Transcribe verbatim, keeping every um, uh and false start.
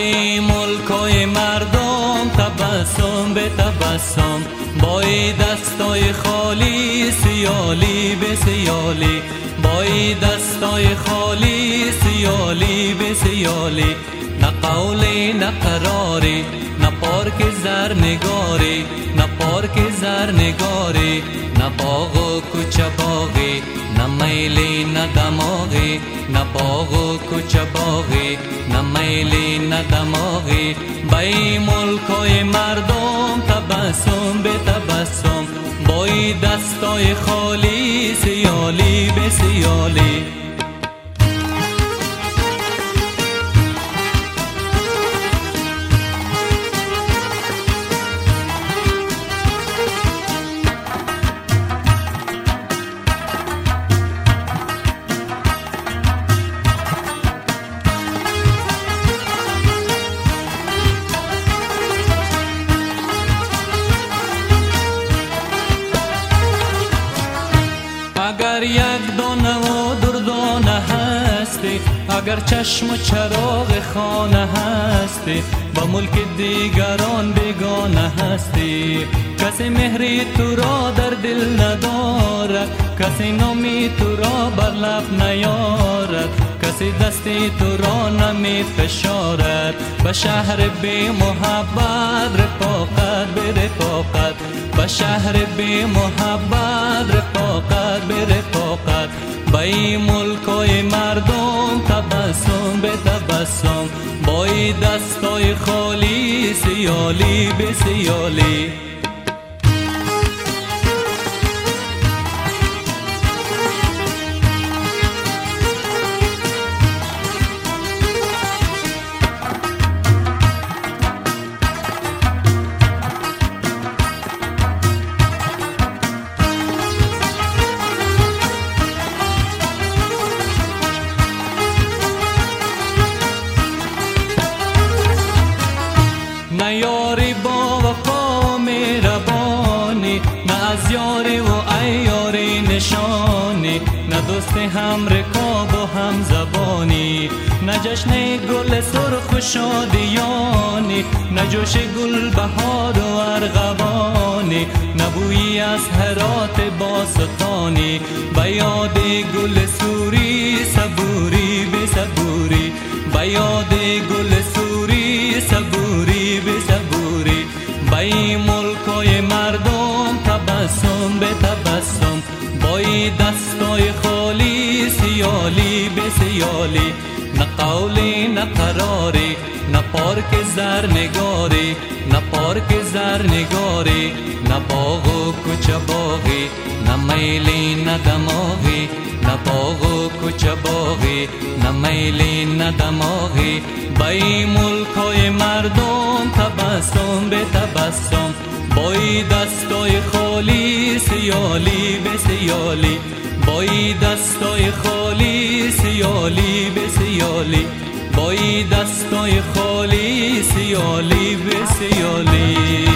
بای ملکای مردم تبسم به تبسم، بای دستای خالی سیالی به سیالی، بای دستای خالی سیالی به سیالی. نه قولی نه قراری، نه پارک زرنگاری، نه پارک زرنگاری، نه باغ و کوچه باغی، نه میلی نه دماغی، نه باغ و کوچه باغی، نه میلی نه دماغی. بای ملکای مردم تبسم به تبسم، بای دستای خالی سیالی به سیالی. اگر یک دانه و دردانه هستی، اگر چشم و چراغ خانه هستی، با ملک دیگران بیگانه هستی. کسی مهری تو را در دل ندارد، کسی نامی تو را بر لب نیارد، کسی دستی تو را نمی فشارد. به شهر بی محبت رفاقت به رفاقت، به شهر بی محبت رفاقت به رفاقت. بای ملکای مردم تبسم به تبسم، بای دستای خالی سیالی به سیالی. نه یاری با وفا مهربانی، نه از یاری و عیاری نشانی، نه دوست هم رکاب و هم زبانی، نه جشن گل سرخ و شادیانی، نه جوش گل بهار و ارغوانی، نه بویی از هرات باستانی. به یاد گل سوری صبوری به صبوری، به یاد گل سوری صبوری به صبوری. بای ملکای مردم تبسم به تبسم، بای دستای خالی سیالی به سیالی. نه قولی نه قراری، نه پارک زرنگاری، نه پارک زرنگاری، نه باغ و کوچه باغی، نه میلی نه دماغی، نه باغ و کوچه باغی، نه میلی نه دماغی. بای ملکای مردم تبسم به تبسم، بای دستای خالی سیالی به سیالی، بای دستای خالی سیالی به سیالی، بای دستای خالی سیالی به سیالی.